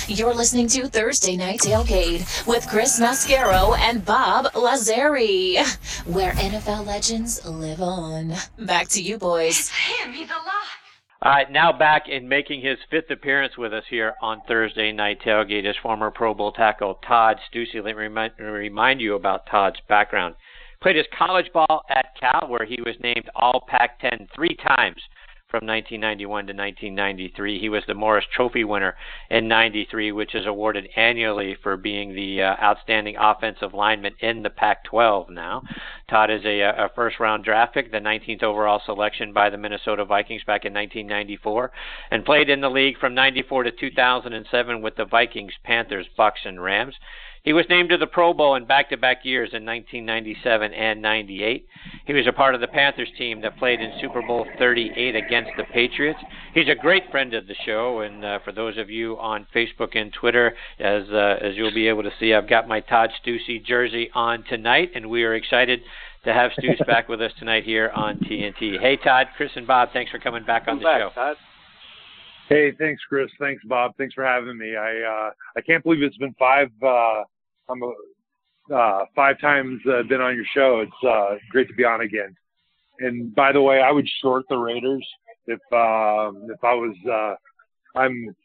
You're listening to Thursday Night Tailgate with Chris Mascaro and Bob Lazari, where NFL legends live on. Back to you, boys. It's him. He's alive. All right, now back in making his fifth appearance with us here on Thursday Night Tailgate is former Pro Bowl tackle Todd Steussie. Let me remind you about Todd's background. Played his college ball at Cal, where he was named All Pac-10 three times from 1991 to 1993. He was the Morris Trophy winner in 93, which is awarded annually for being the outstanding offensive lineman in the Pac-12 now. Todd is a first-round draft pick, the 19th overall selection by the Minnesota Vikings back in 1994, and played in the league from 94 to 2007 with the Vikings, Panthers, Bucks, and Rams. He was named to the Pro Bowl in back-to-back years in 1997 and 98. He was a part of the Panthers team that played in Super Bowl 38 against the Patriots. He's a great friend of the show, and for those of you on Facebook and Twitter, as you'll be able to see, I've got my Todd Steussie jersey on tonight, and we are excited to have Steus back with us tonight here on TNT. Hey, Todd, Chris, and Bob, thanks for coming back on the show. Todd. Hey, thanks, Chris. Thanks, Bob. Thanks for having me. I can't believe it's been five times been on your show. It's great to be on again. And by the way, I would short the Raiders if I was. I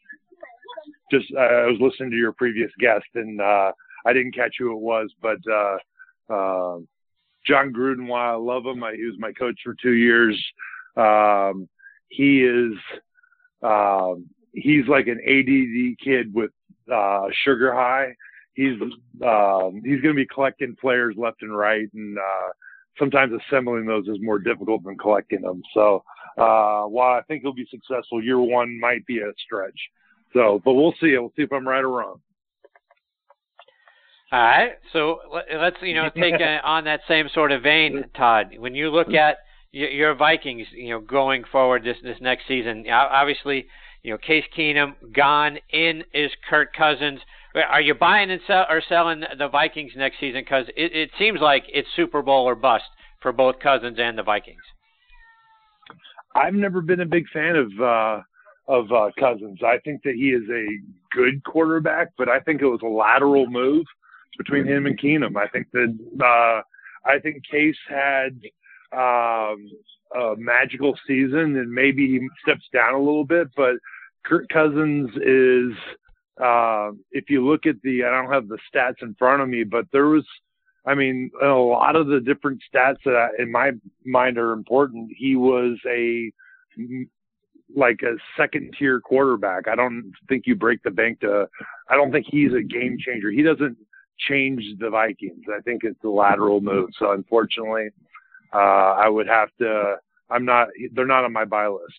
was listening to your previous guest, and I didn't catch who it was, but John Gruden. While I love him, he was my coach for 2 years. He is. He's like an ADD kid with sugar high. He's going to be collecting players left and right, and sometimes assembling those is more difficult than collecting them. So while I think he'll be successful, year one might be a stretch. So, but we'll see. We'll see if I'm right or wrong. All right. So let's take on that same sort of vein, Todd. When you look at your Vikings, going forward this next season, obviously, Case Keenum gone. In is Kirk Cousins. Are you buying and selling the Vikings next season? Because it seems like it's Super Bowl or bust for both Cousins and the Vikings. I've never been a big fan of Cousins. I think that he is a good quarterback, but I think it was a lateral move between him and Keenum. I think that Case had a magical season, and maybe he steps down a little bit, but Kirk Cousins is, if you look at I don't have the stats in front of me, but there was, a lot of the different stats that in my mind are important. He was a second tier quarterback. I don't think you break the bank I don't think he's a game changer. He doesn't change the Vikings. I think it's a lateral move. So unfortunately, I would have to. They're not on my buy list.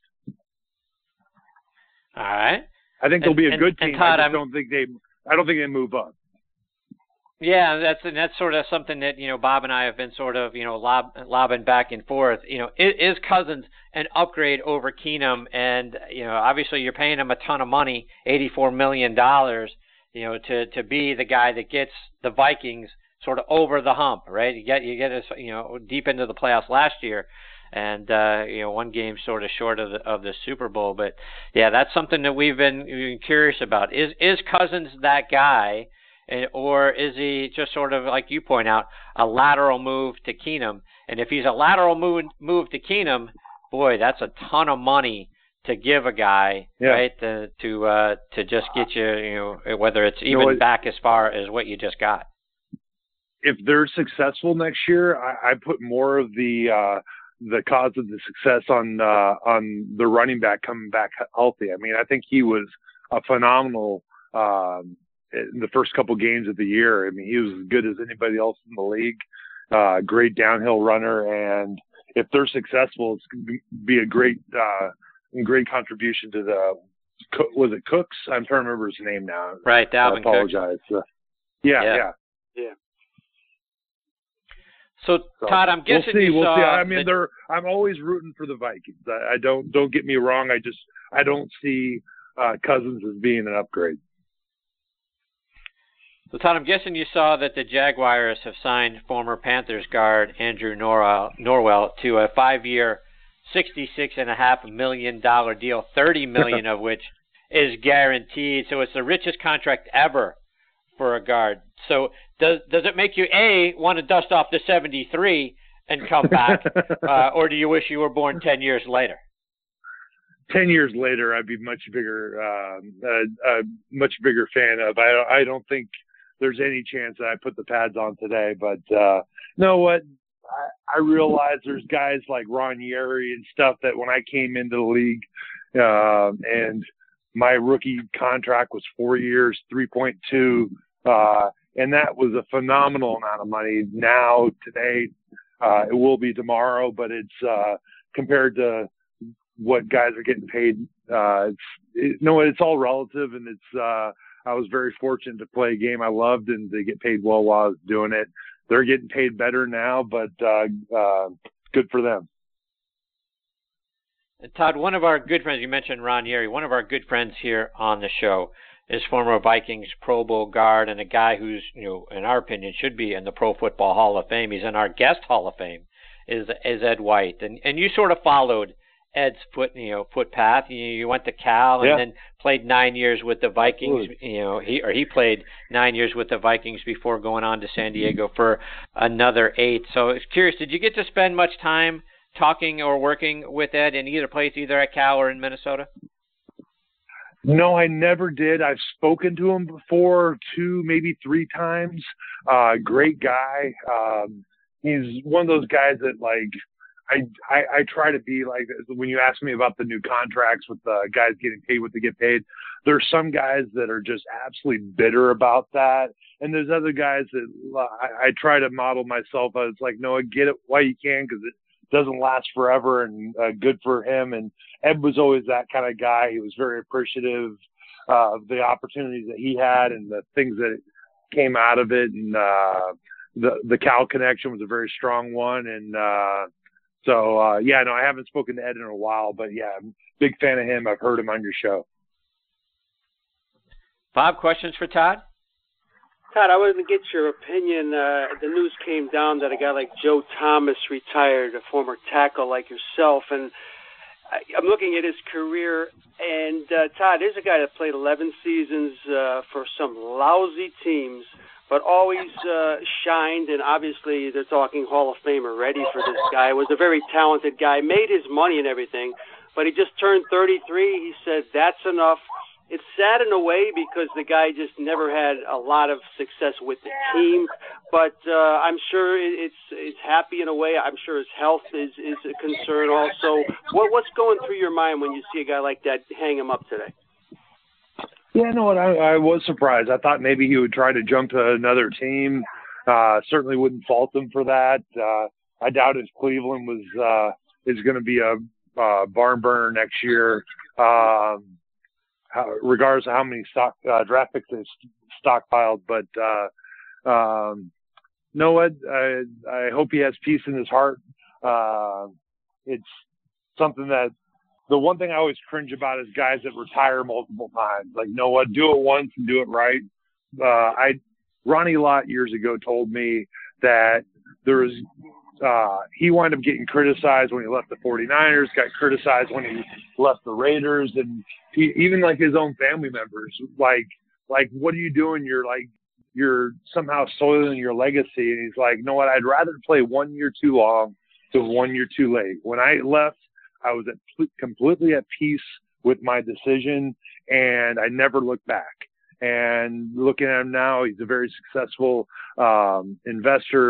All right. I think they'll be a good team. Todd, I don't think they move up. Yeah, that's sort of something that Bob and I have been sort of lobbing back and forth. Is Cousins an upgrade over Keenum? And obviously you're paying him a ton of money, $84 million. To be the guy that gets the Vikings sort of over the hump, right? You get us, deep into the playoffs last year, and one game sort of short of the Super Bowl. But yeah, that's something that we've been curious about. Is Cousins that guy, or is he just sort of, like you point out, a lateral move to Keenum? And if he's a lateral move to Keenum, boy, that's a ton of money to give a guy, right? To just get you, whether it's even back as far as what you just got. If they're successful next year, I put more of the cause of the success on the running back coming back healthy. I think he was a phenomenal in the first couple games of the year. He was as good as anybody else in the league. Great downhill runner, and if they're successful, it's going to be a great contribution to was it Cooks? I'm trying to remember his name now. Right, Dalvin Cook. I apologize. Yeah. So Todd, I'm guessing we'll see. I'm always rooting for the Vikings. I don't get me wrong. I don't see Cousins as being an upgrade. So Todd, I'm guessing you saw that the Jaguars have signed former Panthers guard Andrew Norwell to a 5-year, $66.5 million deal, $30 million of which is guaranteed. So it's the richest contract ever for a guard. So does it make you, A, want to dust off the 73 and come back, or do you wish you were born 10 years later? 10 years later, I'd be much bigger fan of. I don't think there's any chance that I put the pads on today, but you know what? I realize there's guys like Ron Yeri and stuff that when I came into the league, and my rookie contract was 4 years, 3.2, and that was a phenomenal amount of money. Now, today, it will be tomorrow, but it's compared to what guys are getting paid. It's all relative, and I was very fortunate to play a game I loved and to get paid well while I was doing it. They're getting paid better now, but good for them. And Todd, one of our good friends, you mentioned Ron Yeri, one of our good friends here on the show is former Vikings Pro Bowl guard and a guy who's, in our opinion, should be in the Pro Football Hall of Fame. He's in our guest Hall of Fame, is Ed White. And you sort of followed Ed's footpath. You went to Cal and then played 9 years with the Vikings. He played 9 years with the Vikings before going on to San Diego for another 8. So I was curious, did you get to spend much time talking or working with Ed in either place, either at Cal or in Minnesota? No, I never did. I've spoken to him before 2, maybe 3 times. Great guy. He's one of those guys that I try to be like, when you ask me about the new contracts with the guys getting paid what they get paid, there's some guys that are just absolutely bitter about that. And there's other guys that I try to model myself as like, no, I get it while you can, because it doesn't last forever, and good for him. And Ed was always that kind of guy. He was very appreciative of the opportunities that he had and the things that came out of it. And the Cal connection was a very strong one. And I haven't spoken to Ed in a while, but yeah, I'm a big fan of him. I've heard him on your show. Bob, questions for Todd? Todd, I wanted to get your opinion. The news came down that a guy like Joe Thomas retired, a former tackle like yourself, and I'm looking at his career. And Todd, there's a guy that played 11 seasons for some lousy teams, but always shined, and obviously they're talking Hall of Fame already for this guy. Was a very talented guy, made his money and everything, but he just turned 33. He said, that's enough. It's sad in a way because the guy just never had a lot of success with the team, but I'm sure it's happy in a way. I'm sure his health is a concern also. What's going through your mind when you see a guy like that hang him up today? Yeah, no, I was surprised. I thought maybe he would try to jump to another team. Certainly wouldn't fault him for that. I doubt if Cleveland is going to be a barn burner next year, regardless of how many draft picks they stockpiled. But no, Ed, I hope he has peace in his heart. It's something that. The one thing I always cringe about is guys that retire multiple times. Like, no, what? Do it once and do it right. Ronnie Lott years ago told me that he wound up getting criticized when he left the 49ers, got criticized when he left the Raiders, and even like his own family members, like, what are you doing? You're somehow soiling your legacy. And he's like, no, what? I'd rather play 1 year too long than 1 year too late. When I left, I was completely at peace with my decision, and I never looked back. And looking at him now, he's a very successful investor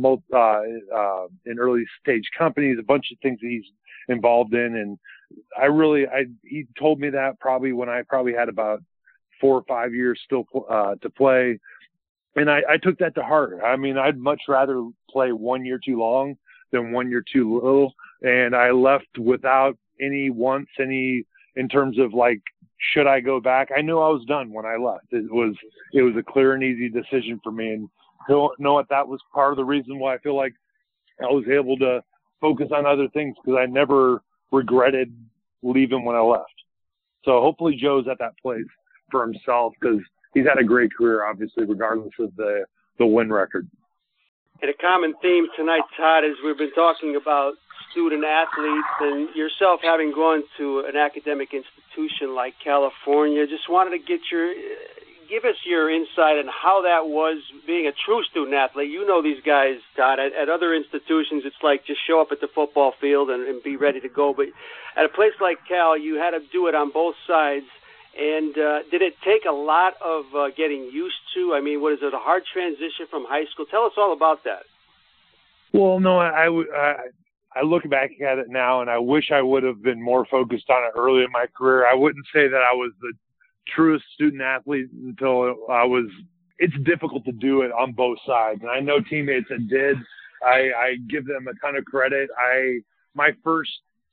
in early stage companies, a bunch of things that he's involved in. And he told me that probably when I had about 4 or 5 years still to play. And I took that to heart. I mean, I'd much rather play 1 year too long than 1 year too little. And I left without any wants, in terms of like, should I go back? I knew I was done when I left. It was a clear and easy decision for me. And know what, that was part of the reason why I feel like I was able to focus on other things, because I never regretted leaving when I left. So hopefully Joe's at that place for himself, because he's had a great career, obviously, regardless of the win record. And a common theme tonight, Todd, is we've been talking about student athletes, and yourself having gone to an academic institution like California, just wanted to give us your insight on how that was being a true student athlete. You know these guys, Todd. At other institutions, it's like just show up at the football field and be ready to go. But at a place like Cal, you had to do it on both sides. And did it take a lot of getting used to? I mean, was it a hard transition from high school? Tell us all about that. Well, no, I look back at it now, and I wish I would have been more focused on it early in my career. I wouldn't say that I was the truest student athlete until it's difficult to do it on both sides. And I know teammates that did. I give them a ton of credit. My first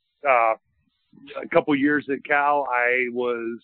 a couple years at Cal, I was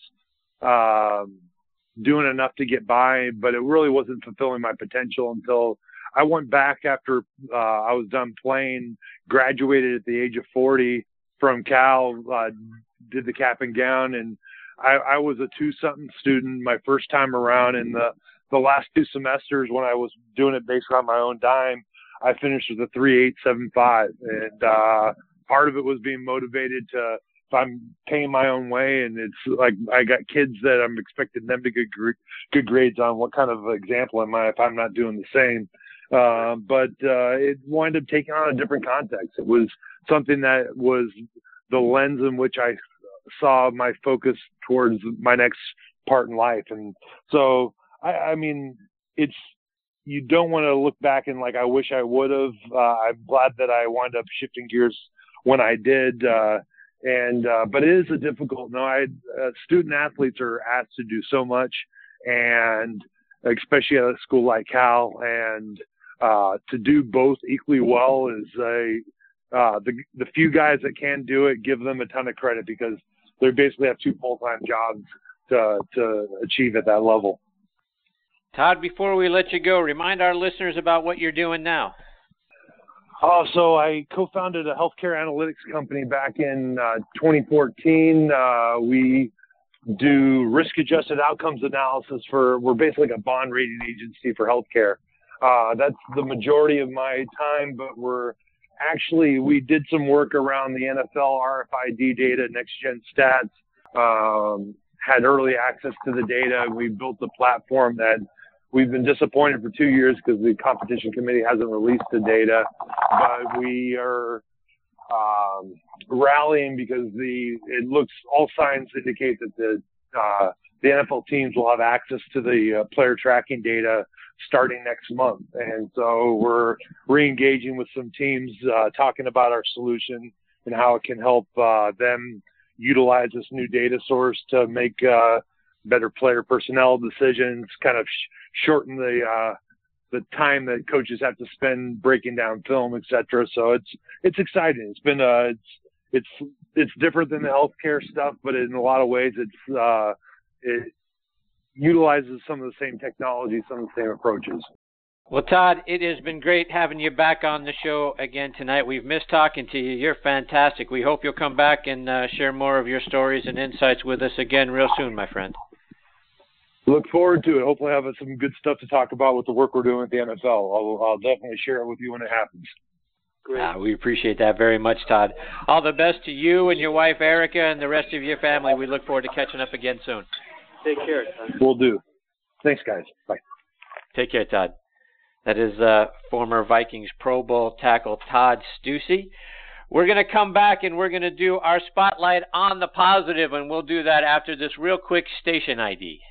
doing enough to get by, but it really wasn't fulfilling my potential until I went back after I was done playing, graduated at the age of 40 from Cal, did the cap and gown, and I was a 2-something student my first time around. In the last 2 semesters when I was doing it basically on my own dime, I finished with a 3.875. And part of it was being motivated to, if I'm paying my own way, and it's like I got kids that I'm expecting them to get good grades on, what kind of example am I if I'm not doing the same? But it wound up taking on a different context. It was something that was the lens in which I saw my focus towards my next part in life. And so, I mean, you don't want to look back and like, I wish I would have. I'm glad that I wound up shifting gears when I did. But it is a difficult, student athletes are asked to do so much, and especially at a school like Cal, and to do both equally well is the few guys that can do it, give them a ton of credit, because they basically have 2 full-time jobs to achieve at that level. Todd, before we let you go, remind our listeners about what you're doing now. So I co-founded a healthcare analytics company back in 2014. We do risk-adjusted outcomes analysis we're basically like a bond rating agency for healthcare. That's the majority of my time, but we did some work around the NFL RFID data, next-gen stats, had early access to the data. We built a platform that we've been disappointed for 2 years because the competition committee hasn't released the data, but we are rallying because all signs indicate that the NFL teams will have access to the player tracking data starting next month. And so we're re-engaging with some teams, talking about our solution and how it can help them utilize this new data source to make better player personnel decisions, kind of shorten the time that coaches have to spend breaking down film, et cetera. So it's exciting. It's been it's different than the healthcare stuff, but in a lot of ways it utilizes some of the same technology, some of the same approaches. Well, Todd, it has been great having you back on the show again tonight. We've missed talking to you. You're fantastic. We hope you'll come back and share more of your stories and insights with us again real soon, my friend. Look forward to it. Hopefully have some good stuff to talk about with the work we're doing at the NFL. I'll definitely share it with you when it happens. Great. We appreciate that very much, Todd. All the best to you and your wife, Erica, and the rest of your family. We look forward to catching up again soon. Take care, Todd. Will do. Thanks, guys. Bye. Take care, Todd. That is former Vikings Pro Bowl tackle Todd Stussy. We're going to come back and we're going to do our spotlight on the positive, and we'll do that after this real quick station ID.